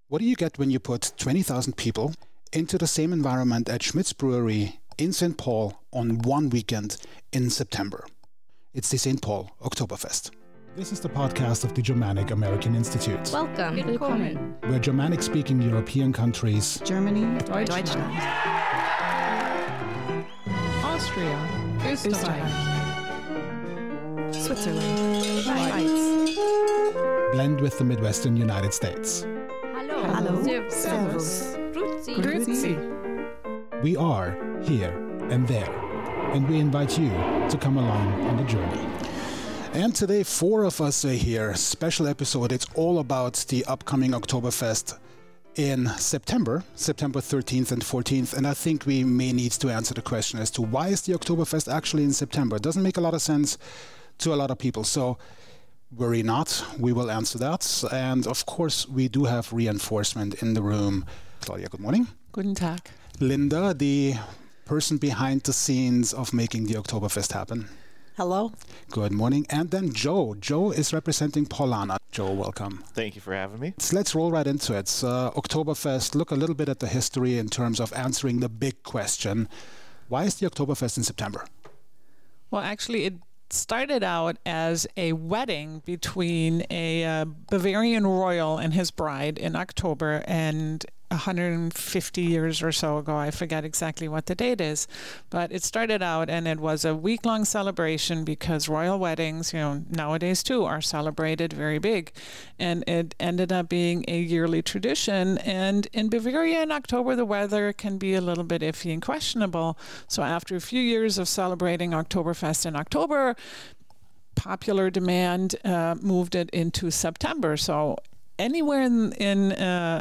What do you get when you put 20,000 people into the same environment at Schmidt's Brewery in St. Paul on one weekend in September? It's the St. Paul Oktoberfest. This is the podcast of the Germanic American Institute. Welcome. Willkommen. Where Germanic-speaking European countries, Germany, Deutschland, Austria, Österreich, Switzerland, Schweiz, blend with the Midwestern United States. Hallo, Servus, Grüezi. We are here and there, and we invite you to come along on the journey. And today, 4 of us are here. Special episode. It's all about the upcoming Oktoberfest in September 13th and 14th. And I think we may need to answer the question as to why is the Oktoberfest actually in September? It doesn't make a lot of sense to a lot of people. So worry not, we will answer that. And of course, we do have reinforcement in the room. Claudia, good morning. Guten Tag. Linda, the person behind the scenes of making the Oktoberfest happen. Hello. Good morning. And then Joe. Joe is representing Paulaner. Joe, welcome. Thank you for having me. So let's roll right into it. Oktoberfest, look a little bit at the history in terms of answering the big question. Why is the Oktoberfest in September? Well, actually, it started out as a wedding between a Bavarian royal and his bride in October, and 150 years or so ago, I forget exactly what the date is, but it started out and it was a week-long celebration because royal weddings, nowadays too, are celebrated very big. And it ended up being a yearly tradition. And in Bavaria in October, the weather can be a little bit iffy and questionable. So after a few years of celebrating Oktoberfest in October, popular demand moved it into September. So anywhere in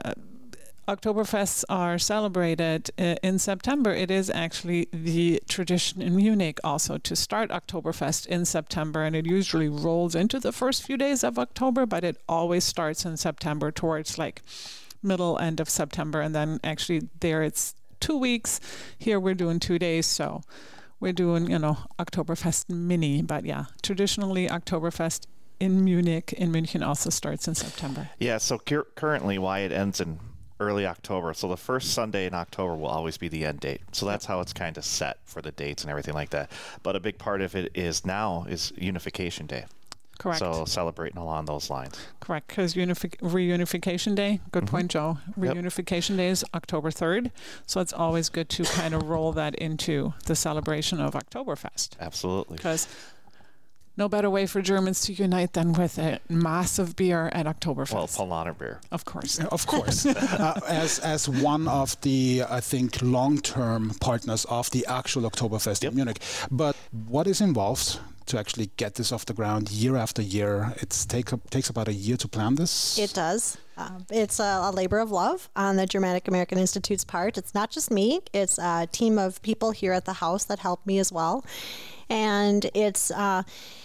Oktoberfests are celebrated in September. It is actually the tradition in Munich also to start Oktoberfest in September, and it usually rolls into the first few days of October, but it always starts in September towards like middle end of September, and then actually there it's 2 weeks. Here we're doing 2 days, so we're doing, Oktoberfest mini, but yeah, traditionally Oktoberfest in München also starts in September. Yeah, so currently why it ends in early October. So the first Sunday in October will always be the end date. So that's how it's kind of set for the dates and everything like that. But a big part of it is Unification Day. Correct. So celebrating along those lines. Correct, because Reunification Day, good point, Joe. Reunification Day is October 3rd. So it's always good to kind of roll that into the celebration of Oktoberfest. Absolutely. Because no better way for Germans to unite than with a massive beer at Oktoberfest. Well, Paulaner beer. Of course. Of course. As one of the, I think, long-term partners of the actual Oktoberfest in Munich. But what is involved to actually get this off the ground year after year? It takes about a year to plan this? It does. It's a labor of love on the Germanic American Institute's part. It's not just me. It's a team of people here at the house that help me as well. And it's a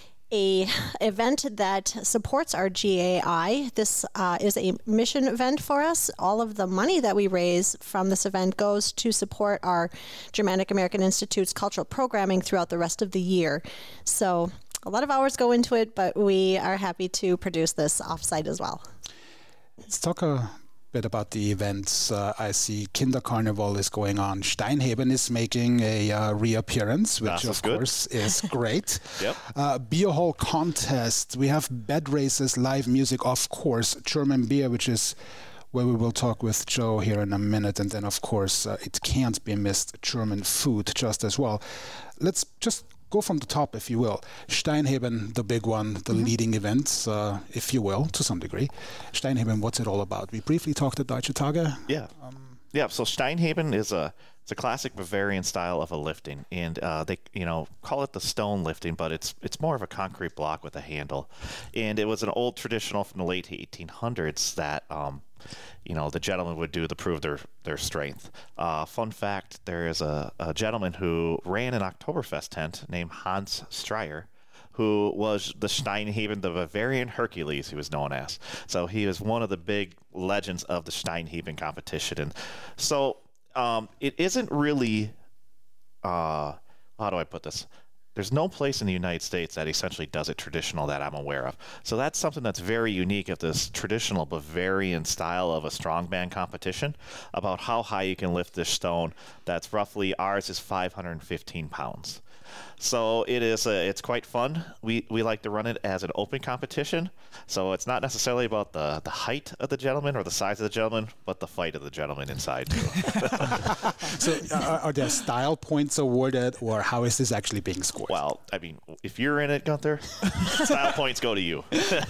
event that supports our GAI. This is a mission event for us. All of the money that we raise from this event goes to support our Germanic American Institute's cultural programming throughout the rest of the year. So a lot of hours go into it, but we are happy to produce this offsite as well. Let's talk a bit about the events. I see Kinderkarneval is going on. Steinheben is making a reappearance, which of course is great. Beer hall contest. We have bed races, live music, of course, German beer, which is where we will talk with Joe here in a minute. And then, of course, it can't be missed, German food just as well. Let's just go from the top, if you will. Steinheben, the big one, the leading event, if you will, to some degree. Steinheben, what's it all about? We briefly talked at Deutsche Tage. Yeah. So Steinheben is it's a classic Bavarian style of a lifting, and they call it the stone lifting, but it's more of a concrete block with a handle. And it was an old traditional from the late 1800s that the gentleman would do to prove their strength. Fun fact: there is a gentleman who ran an Oktoberfest tent named Hans Stryer, who was the Steinheben, the Bavarian Hercules, he was known as. So he was one of the big legends of the Steinheben competition. And so it isn't really, how do I put this? There's no place in the United States that essentially does it traditional that I'm aware of. So that's something that's very unique of this traditional Bavarian style of a strongman competition, about how high you can lift this stone. That's roughly, ours is 515 pounds. So it's quite fun. We like to run it as an open competition. So it's not necessarily about the height of the gentleman or the size of the gentleman, but the fight of the gentleman inside too. So are there style points awarded, or how is this actually being scored? Well, I mean, if you're in it, Gunther, style points go to you.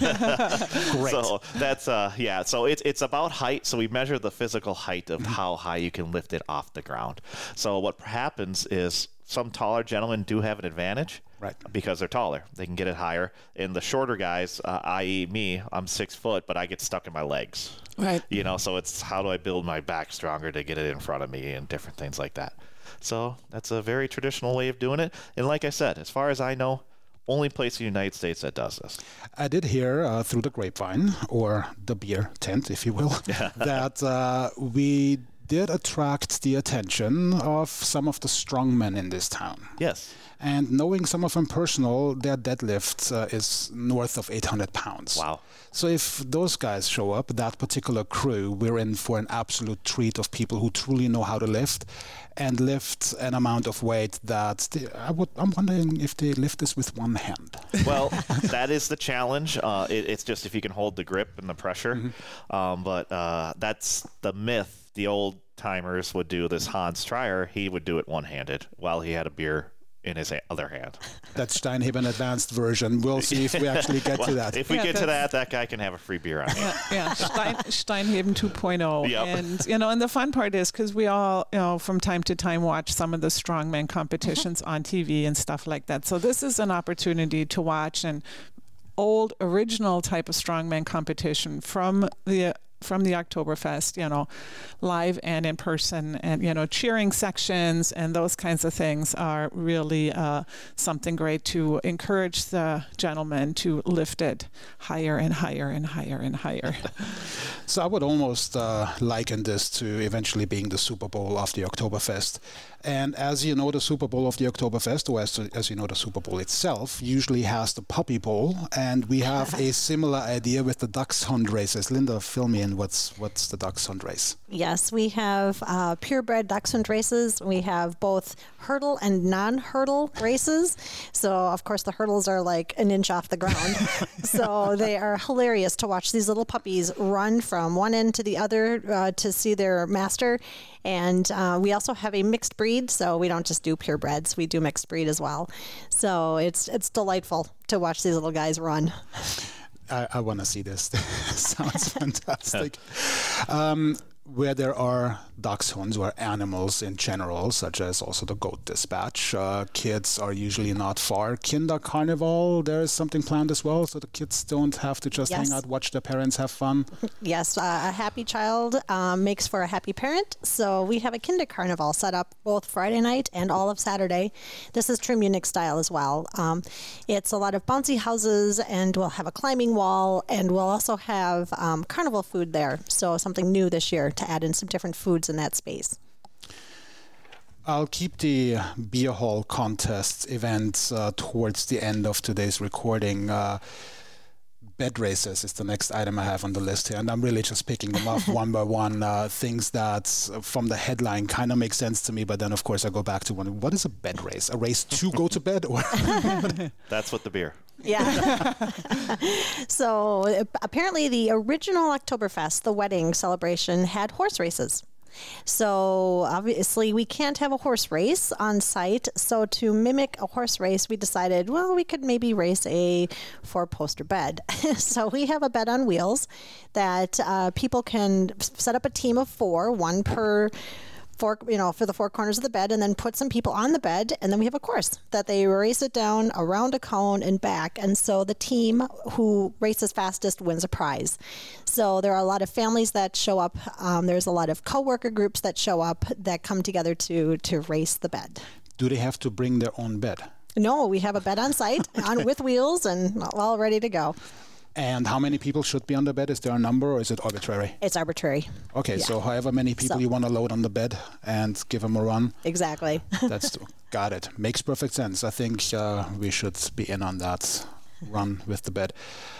Great. So that's So it's about height. So we measure the physical height of how high you can lift it off the ground. So what happens is some taller gentlemen do have an advantage, right? Because they're taller, they can get it higher. And the shorter guys, i.e., me, I'm 6 foot, but I get stuck in my legs, right? So it's how do I build my back stronger to get it in front of me and different things like that. So that's a very traditional way of doing it. And like I said, as far as I know, only place in the United States that does this. I did hear through the grapevine, or the beer tent, if you will, that we did attract the attention of some of the strongmen in this town. Yes. And knowing some of them personal, their deadlift is north of 800 pounds. Wow. So if those guys show up, that particular crew, we're in for an absolute treat of people who truly know how to lift and lift an amount of weight that I'm wondering if they lift this with one hand. Well, that is the challenge. It's just if you can hold the grip and the pressure. Mm-hmm. But that's the myth. The old timers would do this. Hans Trier, he would do it one-handed while he had a beer in his other hand. That's Steinheben advanced version. We'll see if we actually get to that. If we get to that guy can have a free beer on me. Steinheben 2.0. Yep. And and the fun part is because we all from time to time watch some of the strongman competitions on TV and stuff like that. So this is an opportunity to watch an old original type of strongman competition from the Oktoberfest, live and in person, and cheering sections and those kinds of things are really something great to encourage the gentlemen to lift it higher and higher and higher and higher. So I would almost liken this to eventually being the Super Bowl of the Oktoberfest. And as you know, the Super Bowl of the Oktoberfest, or as you know, the Super Bowl itself, usually has the Puppy Bowl. And we have a similar idea with the Dachshund races. Linda, fill me in. What's the Dachshund race? Yes, we have purebred Dachshund races. We have both hurdle and non-hurdle races. So, of course, the hurdles are like an inch off the ground. So they are hilarious to watch these little puppies run from one end to the other to see their master. And we also have a mixed breed, so we don't just do purebreds, we do mixed breed as well. So it's delightful to watch these little guys run. I want to see this. Sounds fantastic. Where there are dachshunds or animals in general, such as also the Goat Dispatch, kids are usually not far. Kinderkarneval, there is something planned as well, so the kids don't have to just hang out, watch their parents have fun. Yes, a happy child makes for a happy parent. So we have a Kinderkarneval set up both Friday night and all of Saturday. This is true Munich style as well. It's a lot of bouncy houses, and we'll have a climbing wall, and we'll also have carnival food there. So something new this year to add in some different foods in that space. I'll keep the beer hall contest event towards the end of today's recording. Bed races is the next item I have on the list here, and I'm really just picking them off one by one. Things that from the headline kind of make sense to me, but then of course I go back to what is a bed race? A race to go to bed? Or That's what the beer. Yeah. So apparently the original Oktoberfest, the wedding celebration, had horse races. So obviously we can't have a horse race on site. So to mimic a horse race, we decided, well, we could maybe race a 4-poster bed. So we have a bed on wheels that people can set up a team of 4, one per for the 4 corners of the bed, and then put some people on the bed, and then we have a course that they race it down around a cone and back, and so the team who races fastest wins a prize. So there are a lot of families that show up. There's a lot of co-worker groups that show up that come together to race the bed. Do they have to bring their own bed? No, we have a bed on site with wheels and all ready to go. And how many people should be on the bed? Is there a number or is it arbitrary? It's arbitrary. Okay, so however many people you want to load on the bed and give them a run. Exactly. Got it. Makes perfect sense. I think we should be in on that run with the bed.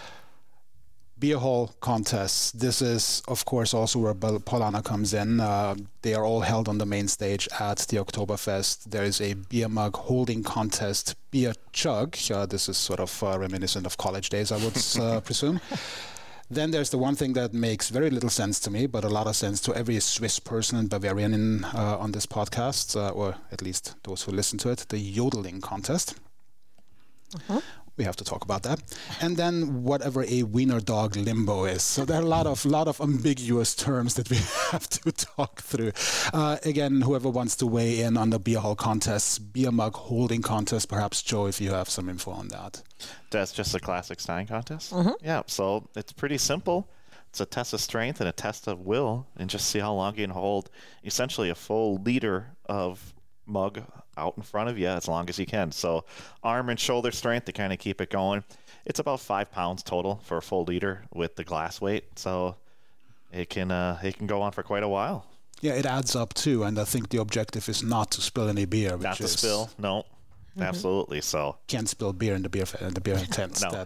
Beer hall contests. This is, of course, also where Paulana comes in. They are all held on the main stage at the Oktoberfest. There is a beer mug holding contest, beer chug. This is sort of reminiscent of college days, I would presume. Then there's the one thing that makes very little sense to me, but a lot of sense to every Swiss person and Bavarian on this podcast, or at least those who listen to it, the yodeling contest. Uh-huh. We have to talk about that. And then whatever a wiener dog limbo is. So there are a lot of ambiguous terms that we have to talk through. Again, whoever wants to weigh in on the beer hall contests, beer mug holding contest, perhaps Joe, if you have some info on that. That's just a classic Stein contest? Mm-hmm. Yeah, so it's pretty simple. It's a test of strength and a test of will, and just see how long you can hold essentially a full liter of mug out in front of you as long as you can. So arm and shoulder strength to kind of keep it going. It's about 5 pounds total for a full liter with the glass weight. So it can go on for quite a while. Yeah, it adds up too. And I think the objective is not to spill any beer. Not to spill. No, absolutely. So can't spill beer in the beer tent. No.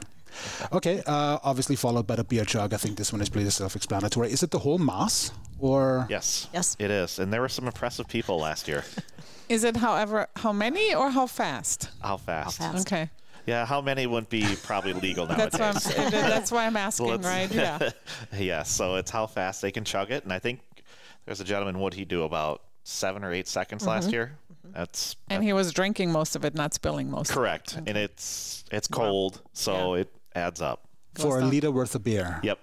Okay. Obviously followed by the beer chug. I think this one is pretty self-explanatory. Is it the whole mass or? Yes, it is. And there were some impressive people last year. Is it, however, how many or how fast? How fast? Okay. Yeah, how many wouldn't be probably legal nowadays? That's why I'm asking, right? Yeah. Yeah, so it's how fast they can chug it. And I think there's a gentleman, what he do, about 7 or 8 seconds last year? And he was drinking most of it, not spilling most correct. of it. And it's cold, so it adds up. For a liter worth of beer. Yep.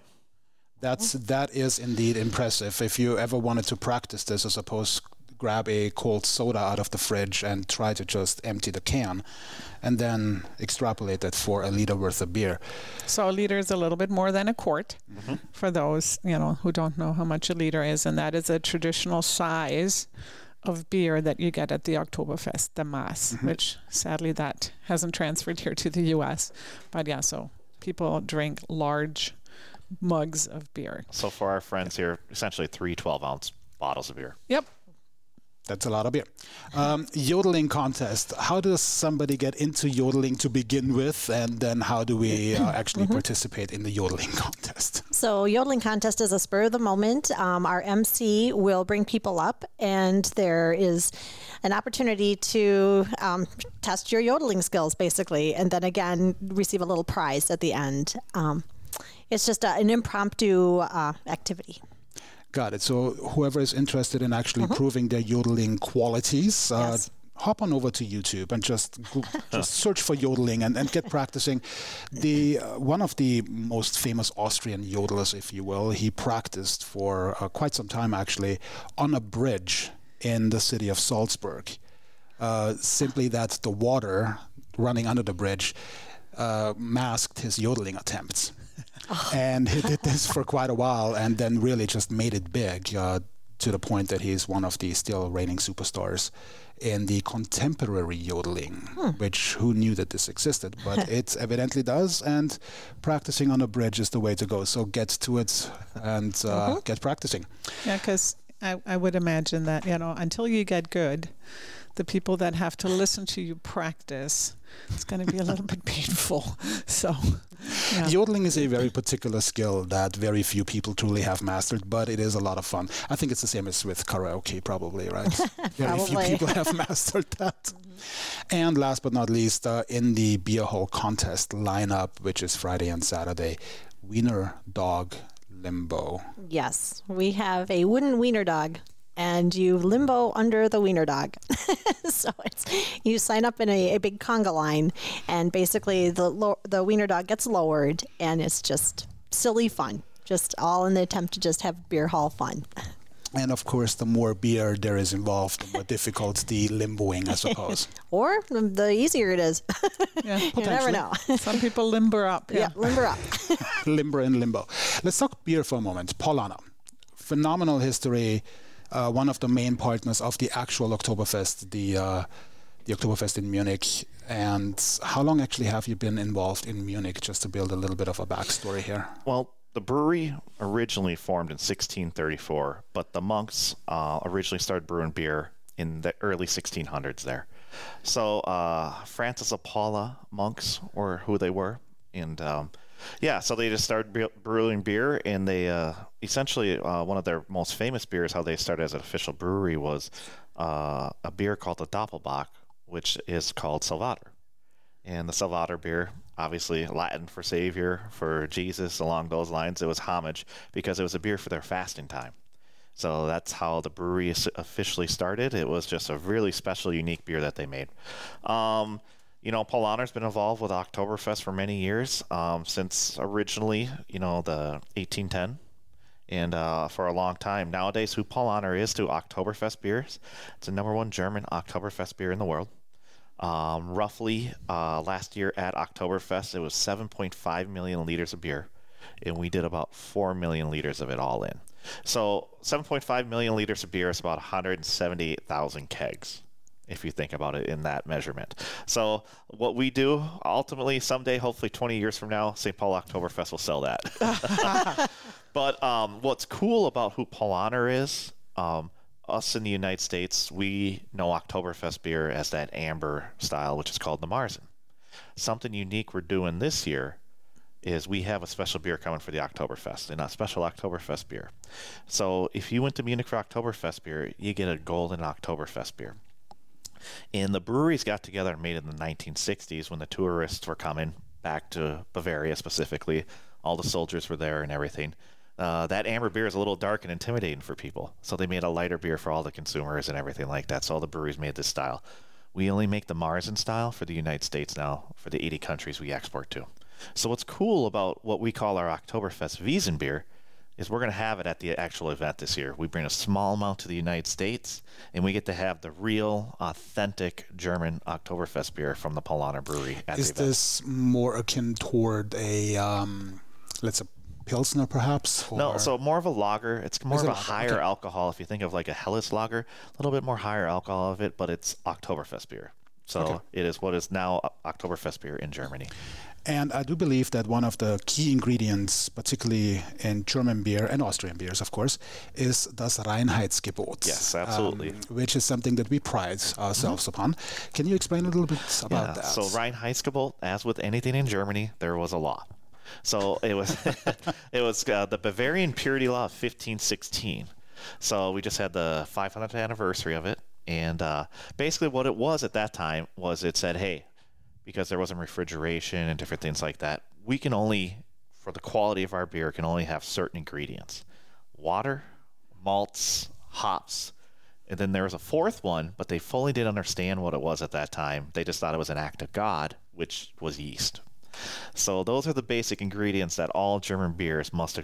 That is indeed impressive. If you ever wanted to practice this, I suppose grab a cold soda out of the fridge and try to just empty the can and then extrapolate that for a liter worth of beer. So a liter is a little bit more than a quart for those, who don't know how much a liter is. And that is a traditional size of beer that you get at the Oktoberfest, the Maß, which sadly that hasn't transferred here to the U.S. But yeah, so people drink large mugs of beer. So for our friends here, essentially 3 12-ounce bottles of beer. Yep. That's a lot of beer. Yodeling contest. How does somebody get into yodeling to begin with? And then how do we actually participate in the yodeling contest? So yodeling contest is a spur of the moment. Our MC will bring people up and there is an opportunity to test your yodeling skills, basically. And then again, receive a little prize at the end. It's just an impromptu activity. Got it. So whoever is interested in actually proving their yodeling qualities, hop on over to YouTube and just search for yodeling and get practicing. One of the most famous Austrian yodelers, if you will, he practiced for quite some time actually on a bridge in the city of Salzburg. Simply that the water running under the bridge masked his yodeling attempts. And he did this for quite a while and then really just made it big to the point that he's one of the still reigning superstars in the contemporary yodeling, which who knew that this existed, but it evidently does, and practicing on a bridge is the way to go. So get to it and get practicing. Yeah, because I would imagine that, until you get good, the people that have to listen to you practice, it's going to be a little bit painful. So, yeah. Yodeling is a very particular skill that very few people truly have mastered, but it is a lot of fun. I think it's the same as with karaoke, probably, right? Very few people have mastered that. And last but not least, in the beer hall contest lineup, which is Friday and Saturday, Wiener Dog Limbo. Yes, we have a wooden wiener dog. And you limbo under the wiener dog. So you sign up in a big conga line, and basically the wiener dog gets lowered, and it's just silly fun. Just all in the attempt to just have beer hall fun. And of course, the more beer there is involved, the more difficult the limboing, I suppose. Or the easier it is. Yeah, you never know. Some people limber up. Yeah, limber up. Limber and limbo. Let's talk beer for a moment. Paulana, phenomenal history. One of the main partners of the actual Oktoberfest, the Oktoberfest in Munich. And how long actually have you been involved in Munich, just to build a little bit of a backstory here? Well, the brewery originally formed in 1634, but the monks originally started brewing beer in the early 1600s there. So Francis of Paula monks were who they were. And so they just started brewing beer, and they essentially one of their most famous beers, how they started as an official brewery, was a beer called the Doppelbock, which is called Salvator. And the Salvator beer, obviously Latin for Savior, for Jesus, along those lines, it was homage because it was a beer for their fasting time. So that's how the brewery officially started. It was just a really special, unique beer that they made. Paulaner's been involved with Oktoberfest for many years, since originally, the 1810. And for a long time. Nowadays, who Paulaner is to Oktoberfest beers, it's the #1 German Oktoberfest beer in the world. Roughly last year at Oktoberfest, it was 7.5 million liters of beer, and we did about 4 million liters of it all in. So 7.5 million liters of beer is about 178,000 kegs, if you think about it in that measurement. So what we do, ultimately, someday, hopefully 20 years from now, St. Paul Oktoberfest will sell that. But what's cool about who Paulaner is, us in the United States, we know Oktoberfest beer as that amber style, which is called the Marzen. Something unique we're doing this year is we have a special beer coming for the Oktoberfest, and a special Oktoberfest beer. So if you went to Munich for Oktoberfest beer, you get a golden Oktoberfest beer. And the breweries got together and made it in the 1960s when the tourists were coming back to Bavaria specifically. All the soldiers were there and everything. That amber beer is a little dark and intimidating for people. So they made a lighter beer for all the consumers and everything like that. So all the breweries made this style. We only make the Marzen style for the United States now, for the 80 countries we export to. So what's cool about what we call our Oktoberfest Wiesen beer is we're going to have it at the actual event this year. We bring a small amount to the United States, and we get to have the real, authentic German Oktoberfest beer from the Paulaner Brewery at the event. Is this more akin toward a, let's say, Pilsner, perhaps? Or? No, so more of a lager. It's more of a higher alcohol. If you think of like a Helles lager, a little bit more higher alcohol of it, but it's Oktoberfest beer. So it is what is now Oktoberfest beer in Germany. And I do believe that one of the key ingredients, particularly in German beer and Austrian beers, of course, is das Reinheitsgebot. Yes, absolutely. Which is something that we pride ourselves upon. Can you explain a little bit about that? So Reinheitsgebot, as with anything in Germany, there was a law. So it was the Bavarian Purity Law of 1516. So we just had the 500th anniversary of it. And basically what it was at that time was it said, hey, because there wasn't refrigeration and different things like that, we can only, for the quality of our beer, can only have certain ingredients. Water, malts, hops. And then there was a fourth one, but they fully didn't understand what it was at that time. They just thought it was an act of God, which was yeast. So those are the basic ingredients that all German beers must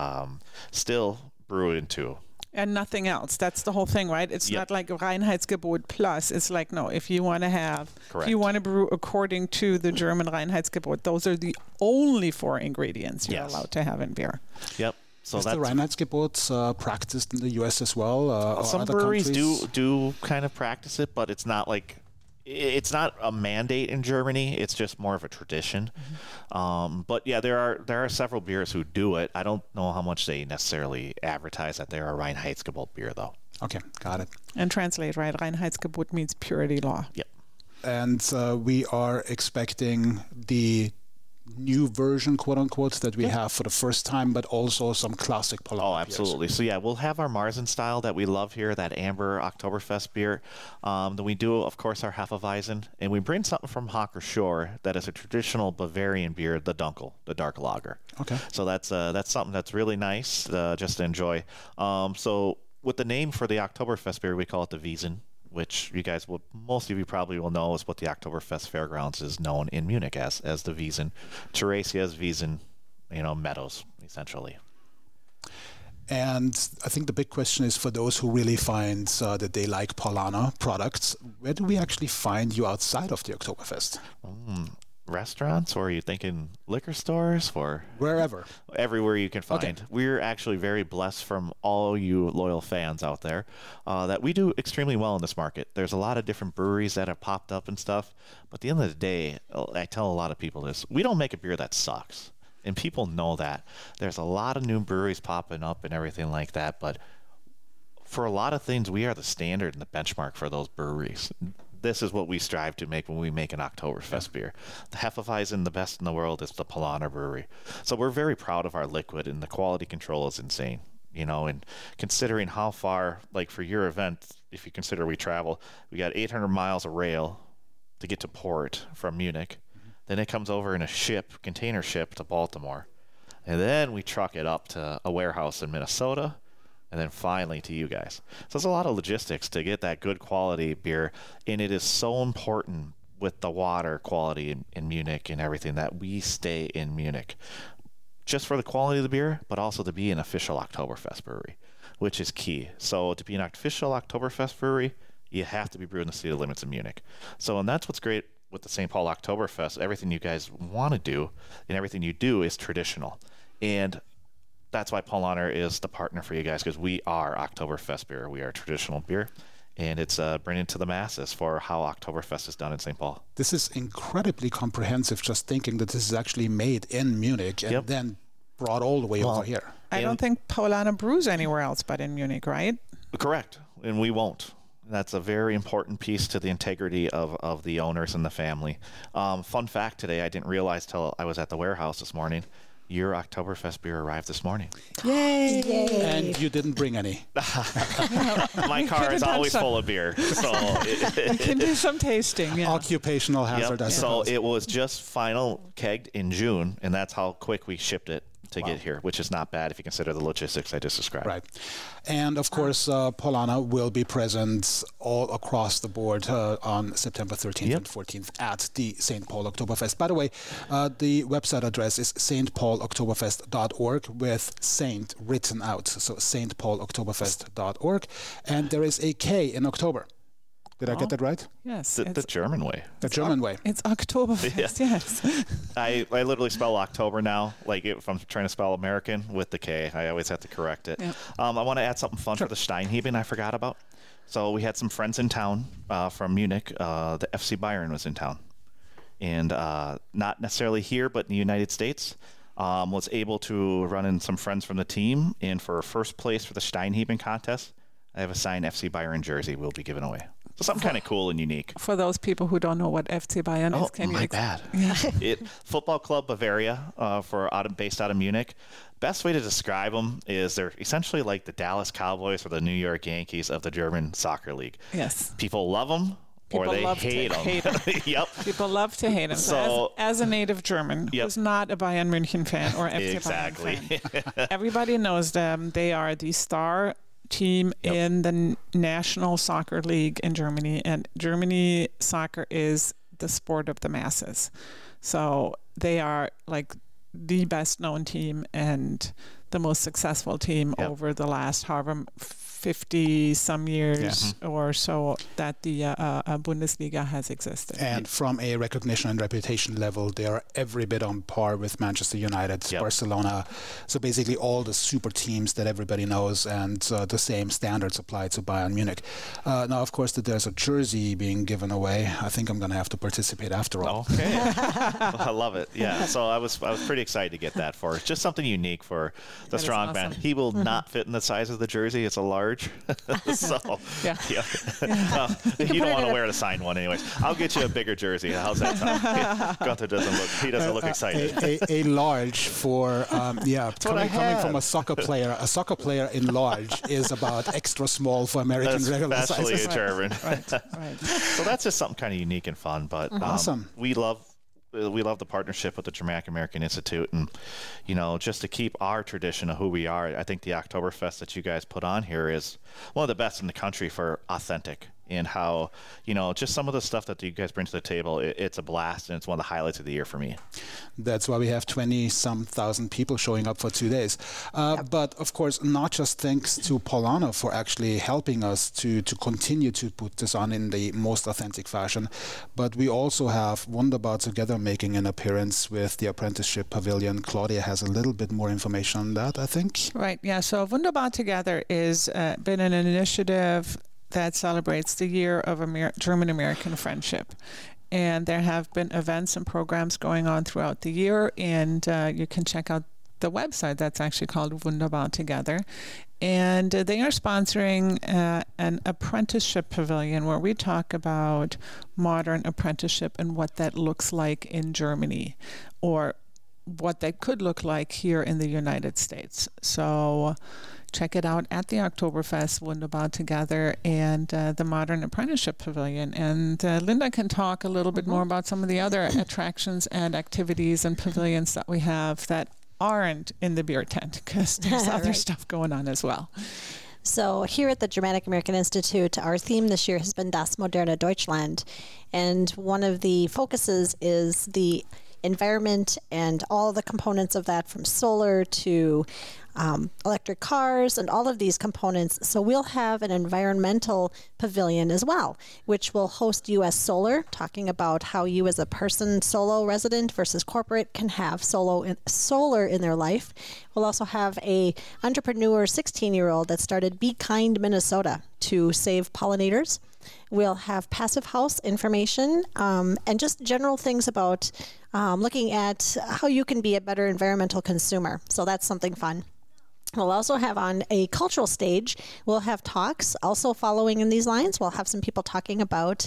still brew into. And nothing else. That's the whole thing, right? It's not like Reinheitsgebot plus. It's like, no, if you want to have, if you want to brew according to the German Reinheitsgebot, those are the only 4 ingredients you're allowed to have in beer. Yep. So is the Reinheitsgebot practiced in the U.S. as well? Some breweries do kind of practice it, but it's not like, it's not a mandate in Germany. It's just more of a tradition. Mm-hmm. But yeah, there are several beers who do it. I don't know how much they necessarily advertise that they're a Reinheitsgebot beer, though. Okay, got it. And translate, right? Reinheitsgebot means purity law. Yep. And we are expecting the new version, quote unquote, that we have for the first time, but also some classic Paulaner beers. Oh, absolutely. So yeah, we'll have our Marzen style that we love here, that amber Oktoberfest beer. Then we do, of course, our Hefeweizen, and we bring something from Hocker Shore that is a traditional Bavarian beer, the Dunkel, the dark lager. Okay. So that's something that's really nice just to enjoy. So with the name for the Oktoberfest beer, we call it the Wiesen, which most of you probably will know is what the Oktoberfest Fairgrounds is known in Munich as the Wiesen. Theresias Wiesen, meadows, essentially. And I think the big question is for those who really find that they like Paulaner products, where do we actually find you outside of the Oktoberfest? restaurants, or are you thinking liquor stores, or wherever? Everywhere you can find. Okay. We're actually very blessed from all you loyal fans out there that we do extremely well in this market. There's a lot of different breweries that have popped up and stuff, but at the end of the day, I tell a lot of people this: we don't make a beer that sucks, and people know that. There's a lot of new breweries popping up and everything like that, but for a lot of things, we are the standard and the benchmark for those breweries. This is what we strive to make when we make an Oktoberfest beer. The Hefeweizen, the best in the world, is the Paulaner Brewery. So we're very proud of our liquid, and the quality control is insane. And considering how far, like for your event, if you consider we travel, we got 800 miles of rail to get to port from Munich. Mm-hmm. Then it comes over in a container ship to Baltimore. And then we truck it up to a warehouse in Minnesota, and then finally to you guys. So there's a lot of logistics to get that good quality beer, and it is so important with the water quality in Munich and everything that we stay in Munich, just for the quality of the beer, but also to be an official Oktoberfest brewery, which is key. So to be an official Oktoberfest brewery, you have to be brewed in the city limits of Munich. So, and that's what's great with the St. Paul Oktoberfest. Everything you guys want to do and everything you do is traditional. And that's why Paulaner is the partner for you guys, because we are Oktoberfest beer. We are traditional beer, and it's bringing to the masses for how Oktoberfest is done in St. Paul. This is incredibly comprehensive, just thinking that this is actually made in Munich and then brought all the way over here. I don't think Paulaner brews anywhere else but in Munich, right? Correct, and we won't. That's a very important piece to the integrity of the owners and the family. Fun fact today, I didn't realize till I was at the warehouse this morning, your Oktoberfest beer arrived this morning. Yay! Yay. And you didn't bring any. My car is always full of beer. So you can do some tasting. Yeah. Occupational hazard. Yep. So it was just final kegged in June, and that's how quick we shipped it to get here, which is not bad if you consider the logistics I just described. Right. And of course, Paulaner will be present all across the board on September 13th and 14th at the St. Paul Oktoberfest. By the way, the website address is stpauloktoberfest.org with Saint written out. So stpauloktoberfest.org. And there is a K in October. Did I get that right? Yes. The German way. The German way. It's Oktoberfest, yes. I literally spell October now, like if I'm trying to spell American with the K. I always have to correct it. Yep. I want to add something fun for the Steinheben I forgot about. So we had some friends in town from Munich. The FC Bayern was in town. And not necessarily here, but in the United States. Was able to run in some friends from the team. And for first place for the Steinheben contest, I have a signed FC Bayern jersey we'll be giving away. So something kind of cool and unique. For those people who don't know what FC Bayern is, can you... Oh, my bad. Yeah. Football Club Bavaria, based out of Munich. Best way to describe them is they're essentially like the Dallas Cowboys or the New York Yankees of the German soccer league. Yes. People love them. Or they hate them. Yep. People love to hate them. So as a native German who's not a Bayern München fan or FC Bayern fan, everybody knows them. They are the star team in the National Soccer League in Germany, and Germany soccer is the sport of the masses. So they are like the best known team and the most successful team over the last 50 some years or so that the Bundesliga has existed. And from a recognition and reputation level, they are every bit on par with Manchester United, Barcelona. So basically all the super teams that everybody knows, and the same standards apply to Bayern Munich. Now, of course, that there's a jersey being given away. I think I'm going to have to participate after all. Okay. I love it. Yeah. So I was pretty excited to get that for us. Just something unique for the strongman. Awesome. He will not fit in the size of the jersey. It's a large. So you don't want to wear the signed one anyways. I'll get you a bigger jersey. How's that sound? Gunther doesn't look excited. A large for coming from a soccer player. A soccer player in large is about extra small for American regular sizes. Especially a German. Right. So that's just something kind of unique and fun. But awesome. We love the partnership with the Germanic American Institute, and just to keep our tradition of who we are. I think the Oktoberfest that you guys put on here is one of the best in the country for authentic. and how, just some of the stuff that you guys bring to the table, it's a blast, and it's one of the highlights of the year for me. That's why we have 20-some thousand people showing up for 2 days. But of course, not just thanks to Paulana for actually helping us to continue to put this on in the most authentic fashion, but we also have Wunderbar Together making an appearance with the Apprenticeship Pavilion. Claudia has a little bit more information on that, I think. Right, yeah. So Wunderbar Together is been an initiative that celebrates the year of German-American friendship. And there have been events and programs going on throughout the year, and you can check out the website that's actually called Wunderbar Together. And they are sponsoring an apprenticeship pavilion where we talk about modern apprenticeship and what that looks like in Germany, or what that could look like here in the United States. So check it out at the Oktoberfest, Wunderbar Together, and the Modern Apprenticeship Pavilion. And Linda can talk a little bit more about some of the other attractions and activities and pavilions that we have that aren't in the beer tent, because there's other stuff going on as well. So here at the Germanic American Institute, our theme this year has been Das moderne Deutschland. And one of the focuses is the environment and all the components of that, from solar to electric cars and all of these components. So we'll have an environmental pavilion as well, which will host U.S. Solar, talking about how you as a person, solo resident versus corporate, can have solar in their life. We'll also have a entrepreneur 16-year-old that started Be Kind Minnesota to save pollinators. We'll have Passive House information and just general things about looking at how you can be a better environmental consumer. So that's something fun. We'll also have on a cultural stage, we'll have talks also following in these lines. We'll have some people talking about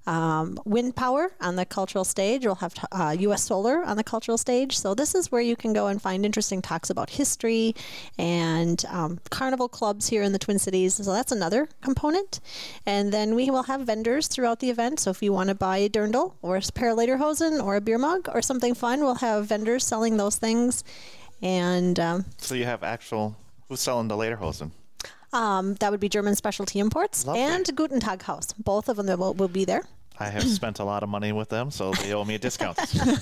wind power on the cultural stage. We'll have U.S. Solar on the cultural stage. So this is where you can go and find interesting talks about history and carnival clubs here in the Twin Cities. So that's another component. And then we will have vendors throughout the event. So if you want to buy a dirndl or a pair of lederhosen or a beer mug or something fun, we'll have vendors selling those things. And so you have who's selling the lederhosen? That would be German Specialty Imports. Lovely. And Guten Tag Haus. Both of them will be there. I have spent a lot of money with them, so they owe me a discount.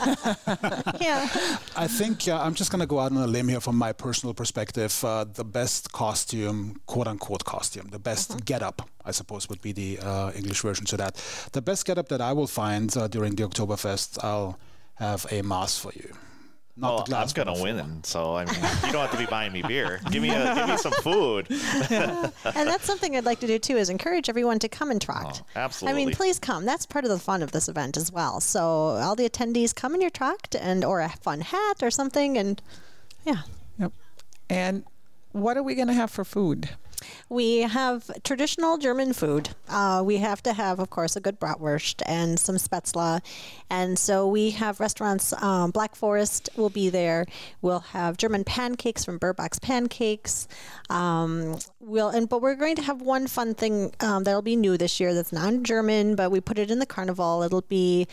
Yeah. I think I'm just going to go out on a limb here from my personal perspective. The best costume, quote-unquote costume, the best get-up, I suppose would be the English version to that. The best get-up that I will find during the Oktoberfest, I'll have a mass for you. I'm going to win, so I mean, you don't have to be buying me beer. Give me some food. And that's something I'd like to do too, is encourage everyone to come and tracht. Oh, absolutely. I mean, please come. That's part of the fun of this event as well. So all the attendees come in your tracht or a fun hat or something, and yeah. Yep. And what are we going to have for food? We have traditional German food. We have to have, of course, a good bratwurst and some spätzle. And so we have restaurants. Black Forest will be there. We'll have German pancakes from Burback's Pancakes. But we're going to have one fun thing that'll be new this year that's non-German, but we put it in the carnival. It'll be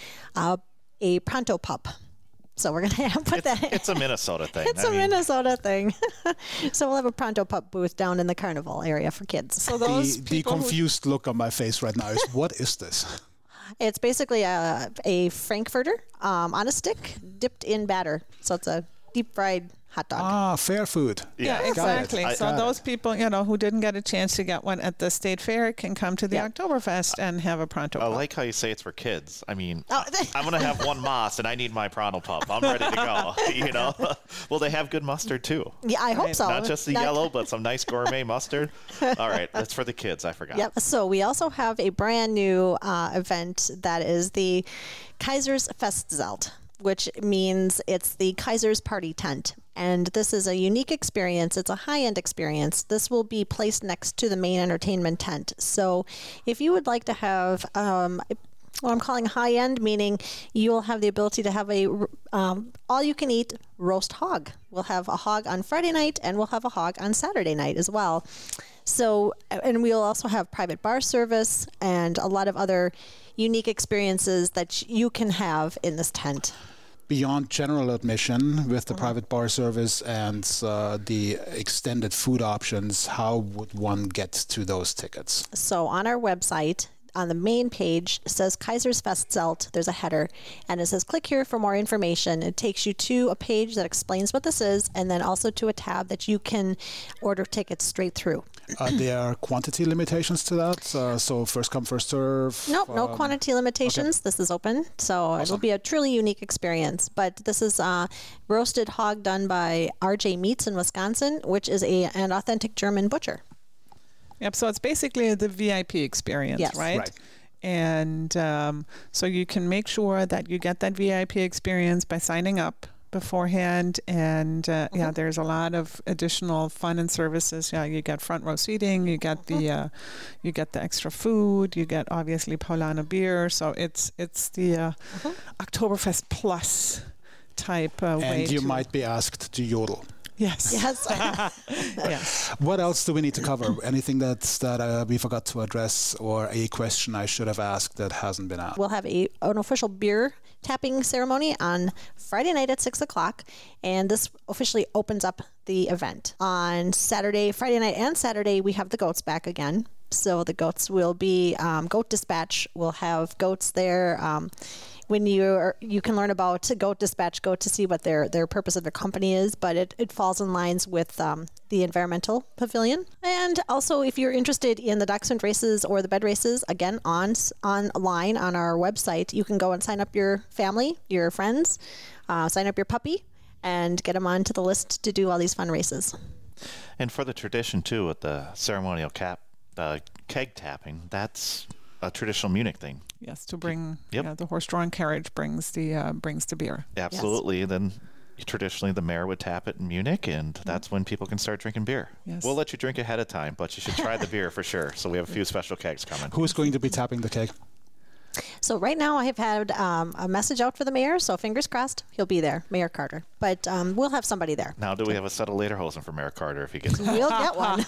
a Pronto Pup. So we're going to put that in. It's a Minnesota thing. It's a Minnesota thing. So we'll have a Pronto Pup booth down in the carnival area for kids. So the confused look on my face right now is, what is this? It's basically a Frankfurter on a stick dipped in batter. So it's a deep fried hot dog. Ah, fair food. Yeah, exactly. So those people, who didn't get a chance to get one at the State Fair can come to the Oktoberfest and have a Pronto Pup. I like how you say it's for kids. I mean, I'm going to have one Moss and I need my Pronto Pup. I'm ready to go, Well, they have good mustard too. Yeah, I hope so. Not just the yellow, but some nice gourmet mustard. All right, that's for the kids. I forgot. Yep. So we also have a brand new event that is the Kaiser's Festzelt, which means it's the Kaiser's party tent. And this is a unique experience. It's a high-end experience. This will be placed next to the main entertainment tent. So if you would like to have what I'm calling high-end, meaning you'll have the ability to have a all-you-can-eat roast hog. We'll have a hog on Friday night, and we'll have a hog on Saturday night as well. So, and we'll also have private bar service and a lot of other unique experiences that you can have in this tent. Beyond general admission with the private bar service and the extended food options, how would one get to those tickets? So on our website, on the main page says Kaisersfestzelt. There's a header, and it says click here for more information. It takes you to a page that explains what this is, and then also to a tab that you can order tickets straight through. Are there quantity limitations to that? So first come, first serve? Nope, no quantity limitations. Okay. This is open, so awesome. It'll be a truly unique experience. But this is roasted hog done by RJ Meats in Wisconsin, which is an authentic German butcher. Yep, so it's basically the VIP experience, yes. Right? And so you can make sure that you get that VIP experience by signing up beforehand. And yeah, there's a lot of additional fun and services. Yeah, you get front row seating, you get the extra food, you get obviously Paulaner beer. So it's the Oktoberfest Plus type way. And you might be asked to yodel. Yes. Yes. Yes. What else do we need to cover? Anything that we forgot to address, or a question I should have asked that hasn't been asked? We'll have an official beer tapping ceremony on Friday night at 6 o'clock, and this officially opens up the event. On Friday night and Saturday, we have the goats back again. So the goats will be Goat Dispatch. We'll have goats there. When you can learn about Goat Dispatch, go to see what their purpose of their company is, but it falls in lines with the environmental pavilion. And also, if you're interested in the Dachshund races or the bed races, again, online on our website, you can go and sign up your family, your friends, sign up your puppy, and get them onto the list to do all these fun races. And for the tradition, too, with the ceremonial keg tapping, that's a traditional Munich thing. Yes, to bring the horse-drawn carriage brings the beer. Absolutely. Yes. Then traditionally the mayor would tap it in Munich, and that's when people can start drinking beer. Yes. We'll let you drink ahead of time, but you should try the beer for sure. So we have a few special kegs coming. Who's going to be tapping the keg? So right now I have had a message out for the mayor, so fingers crossed he'll be there, Mayor Carter. But we'll have somebody there. Now, do we have a set of lederhosen for Mayor Carter if he gets We'll get one.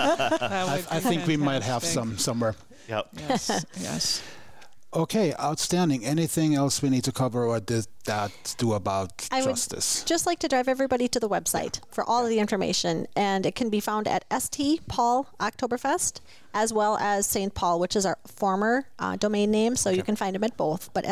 I think we might have some somewhere. Yep. Yes. Yes. Okay, outstanding. Anything else we need to cover, or did that do about I justice? would just like to drive everybody to the website for all of the information, and it can be found at St. Paul Oktoberfest, as well as St. Paul, which is our former domain name, so you can find them at both. But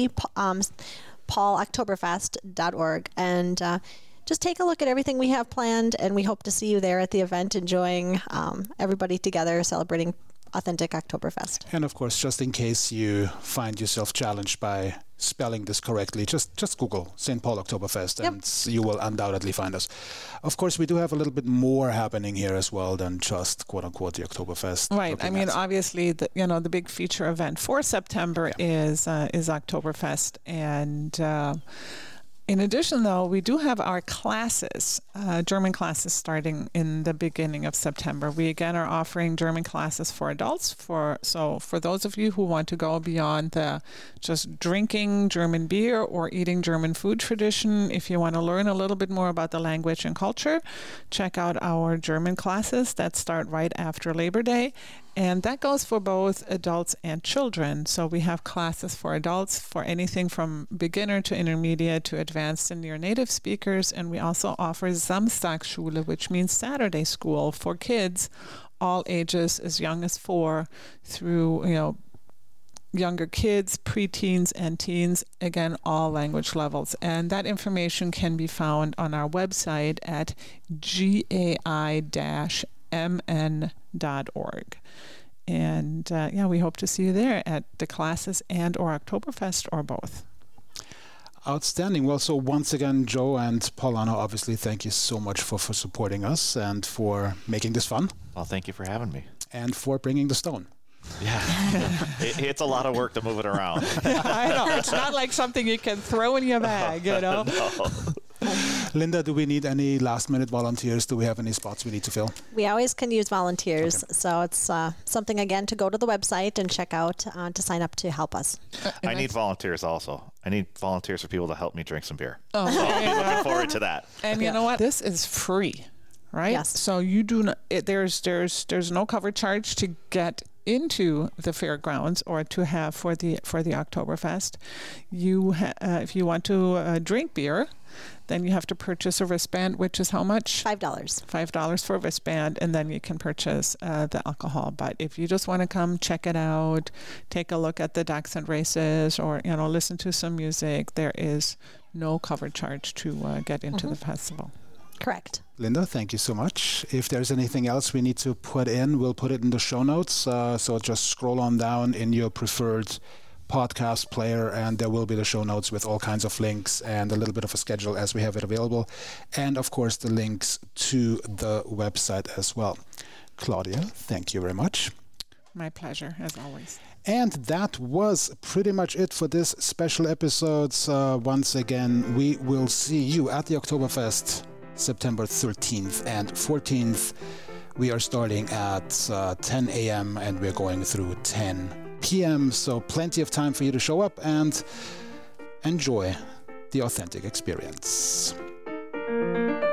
stpauloktoberfest.org, and just take a look at everything we have planned, and we hope to see you there at the event, enjoying everybody together, celebrating authentic Oktoberfest. And of course, just in case you find yourself challenged by spelling this correctly, just Google St. Paul Oktoberfest, and you will undoubtedly find us. Of course, we do have a little bit more happening here as well than just quote unquote the Oktoberfest. Right. I mean, obviously, the big feature event for September is Oktoberfest, and in addition, though, we do have our classes, German classes, starting in the beginning of September. We, again, are offering German classes for adults. So for those of you who want to go beyond the just drinking German beer or eating German food tradition, if you want to learn a little bit more about the language and culture, check out our German classes that start right after Labor Day. And that goes for both adults and children. So we have classes for adults for anything from beginner to intermediate to advanced and near native speakers. And we also offer Samstagsschule, which means Saturday school for kids, all ages as young as 4 through, younger kids, preteens, and teens, again, all language levels. And that information can be found on our website at gai-mn.org. And we hope to see you there at the classes and or Oktoberfest or both. Outstanding. Well, so once again, Joe and Paulana, obviously, thank you so much for supporting us and for making this fun. Well, thank you for having me. And for bringing the stone. Yeah. It's a lot of work to move it around. I know. It's not like something you can throw in your bag, No. Linda, do we need any last-minute volunteers? Do we have any spots we need to fill? We always can use volunteers. Okay. So it's something, again, to go to the website and check out to sign up to help us. I need volunteers also. I need volunteers for people to help me drink some beer. Oh, so I'm looking forward to that. And you know what? This is free, right? Yes. So you do not, there's no cover charge to get into the fairgrounds or to have for the Oktoberfest, if you want to drink beer, then you have to purchase a wristband, which is how much? $5. $5 for a wristband, and then you can purchase the alcohol. But if you just want to come check it out, take a look at the dachshund races, or listen to some music, there is no cover charge to get into the festival. Correct. Linda, thank you so much. If there's anything else we need to put in, we'll put it in the show notes. So just scroll on down in your preferred podcast player, and there will be the show notes with all kinds of links and a little bit of a schedule as we have it available. And of course, the links to the website as well. Claudia, thank you very much. My pleasure, as always. And that was pretty much it for this special episode. Once again, we will see you at the Oktoberfest September 13th and 14th. We are starting at 10 a.m. and we're going through 10 p.m. So plenty of time for you to show up and enjoy the authentic experience.